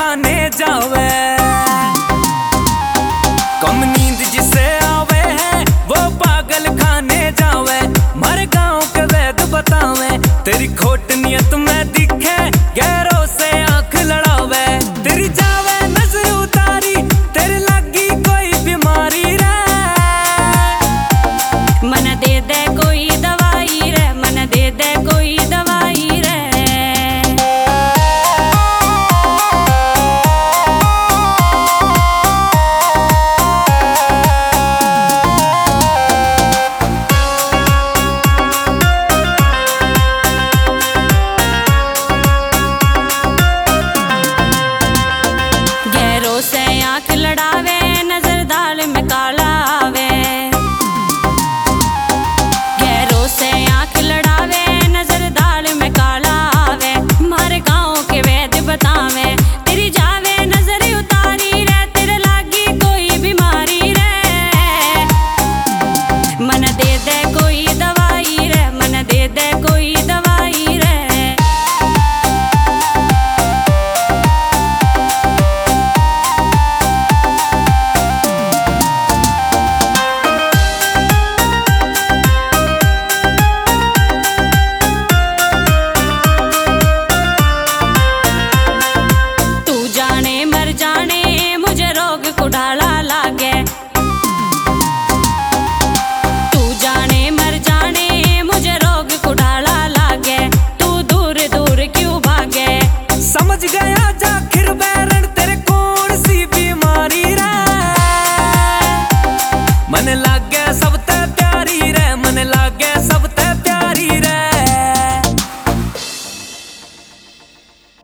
खाने जावे। कम नींद जिसे आवे है वो पागल खाने जावे। हमारे गाँव के वैद बतावे तेरी खोट नियत में दिखे गैरों से आंख लड़ावे। तेरी जावे नजर उतारी तेरे लगी कोई बीमारी रे। मन दे दे कोई दवाई रे, मन दे दे कोई दवाई रे। गैरों से आंख लड़ावे नजर दाल में काला आवे। गैरों से आंख लड़ावे नजर दाल में काला आवे। हमारे गाँव के वैद बतावे तेरी जावे नजर उतारी रे, तेरे लागी कोई बीमारी रे। मन दे दे कोई दवाई रे, मन दे दे कोई दवाई रे। कुढ़ाला लागे तू जाने मर जाने मुझे रोग कुढ़ाला लागे। तू दूर दूर क्यों भागे? समझ गया